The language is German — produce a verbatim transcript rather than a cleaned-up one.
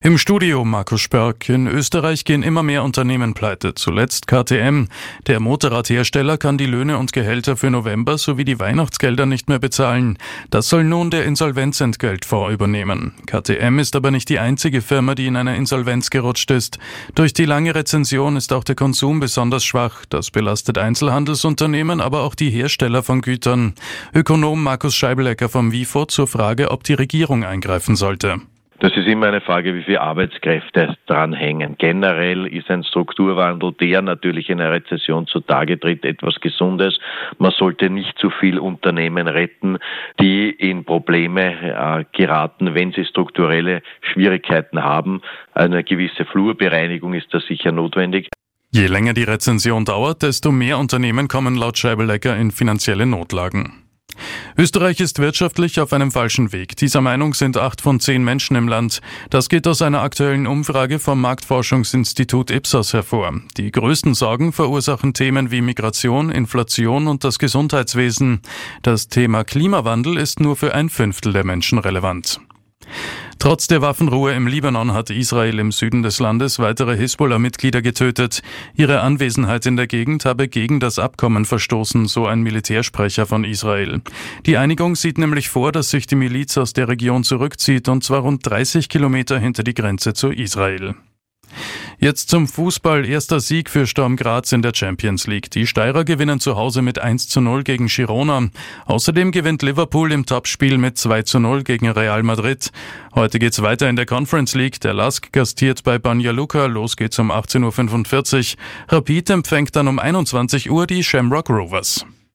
Im Studio Markus Spörk. In Österreich gehen immer mehr Unternehmen pleite, zuletzt K T M. Der Motorradhersteller kann die Löhne und Gehälter für November sowie die Weihnachtsgelder nicht mehr bezahlen. Das soll nun der Insolvenzentgeltfonds übernehmen. K T M ist aber nicht die einzige Firma, die in eine Insolvenz gerutscht ist. Durch die lange Rezession ist auch der Konsum besonders schwach. Das belastet Einzelhandelsunternehmen, aber auch die Hersteller von Gütern. Ökonom Markus Scheibelecker vom WIFO zur Frage, ob die Regierung eingreifen sollte. Das ist immer eine Frage, wie viele Arbeitskräfte dranhängen. Generell ist ein Strukturwandel, der natürlich in einer Rezession zutage tritt, etwas Gesundes. Man sollte nicht zu viel Unternehmen retten, die in Probleme äh, geraten, wenn sie strukturelle Schwierigkeiten haben. Eine gewisse Flurbereinigung ist da sicher notwendig. Je länger die Rezession dauert, desto mehr Unternehmen kommen laut Scheibelecker in finanzielle Notlagen. Österreich ist wirtschaftlich auf einem falschen Weg. Dieser Meinung sind acht von zehn Menschen im Land. Das geht aus einer aktuellen Umfrage vom Marktforschungsinstitut Ipsos hervor. Die größten Sorgen verursachen Themen wie Migration, Inflation und das Gesundheitswesen. Das Thema Klimawandel ist nur für ein Fünftel der Menschen relevant. Trotz der Waffenruhe im Libanon hat Israel im Süden des Landes weitere Hisbollah-Mitglieder getötet. Ihre Anwesenheit in der Gegend habe gegen das Abkommen verstoßen, so ein Militärsprecher von Israel. Die Einigung sieht nämlich vor, dass sich die Miliz aus der Region zurückzieht, und zwar rund dreißig Kilometer hinter die Grenze zu Israel. Jetzt zum Fußball. Erster Sieg für Sturm Graz in der Champions League. Die Steirer gewinnen zu Hause mit eins zu null gegen Girona. Außerdem gewinnt Liverpool im Topspiel mit zwei zu null gegen Real Madrid. Heute geht's weiter in der Conference League. Der Lask gastiert bei Banja Luka. Los geht's um achtzehn Uhr fünfundvierzig. Rapid empfängt dann um einundzwanzig Uhr die Shamrock Rovers.